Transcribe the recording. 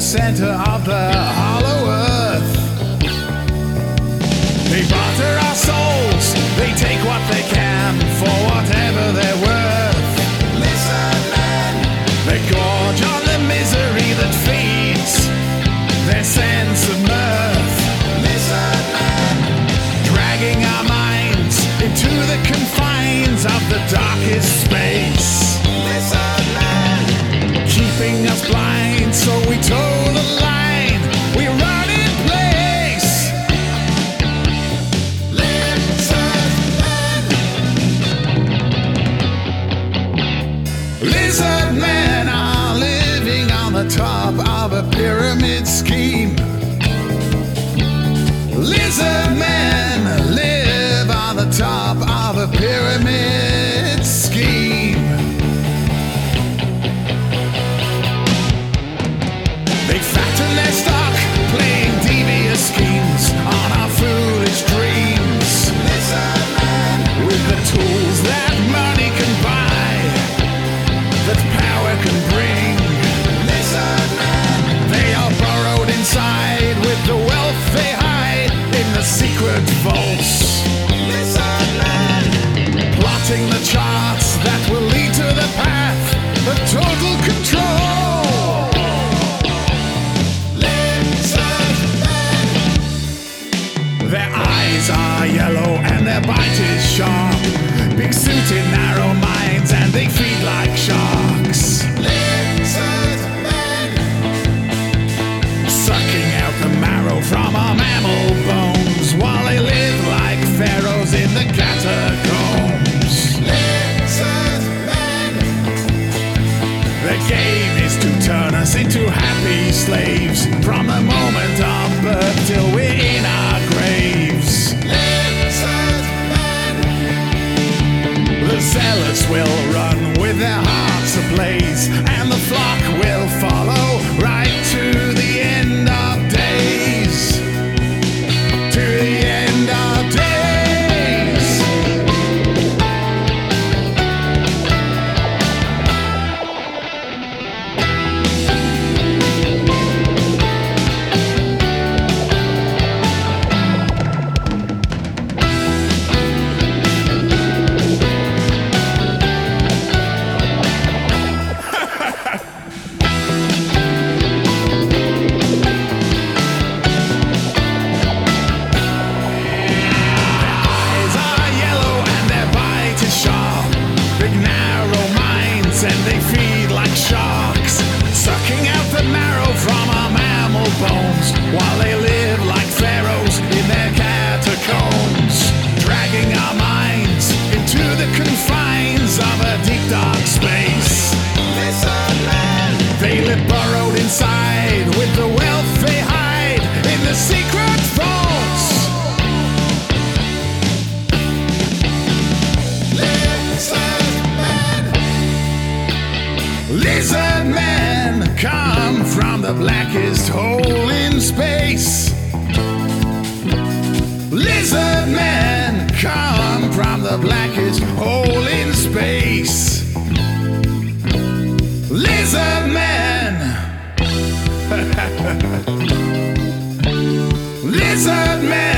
center of the hollow earth. They barter our souls, they take what they can for whatever they're worth. Lizard men, they gorge on the misery that feeds their sense of mirth. Lizard men, dragging our minds into the confines of the darkest space. Lizard men, keeping us blind so we toe the line, we run in place. Lizard men, lizard men are living on the top of a pyramid scheme. Lizard men live on the top of a pyramid scheme. They fatten their stock, playing devious schemes on our foolish dreams. Lizard men, with the tools that money can buy, that power can bring. Lizard men, they are burrowed inside with the wealth they hide in the secret vaults. Lizard men, plotting the charts that will lead to the path of total control. Lizard men, their eyes are yellow and their bite is sharp. Big suited narrow minds and they feed like sharks. Lizard men, sucking out the marrow from our mammal bones while they live like pharaohs in the catacombs. Lizard men, their game is to turn us into happy slaves from the moment of birth till we're in our graves. Lizard men, the zealots will run with their hearts ablaze, and the flock will follow right to the end of days. To the end of days. And they feed like sharks, sucking out the marrow from our mammal bones while they live like pharaohs in their catacombs, dragging our minds into the confines of a deep dark space. Lizard men, they live burrowed inside with the wealth they hide in the secret vaults. Lizard men come from the blackest hole in space. Lizard men come from the blackest hole in space. Lizard men. Lizard men.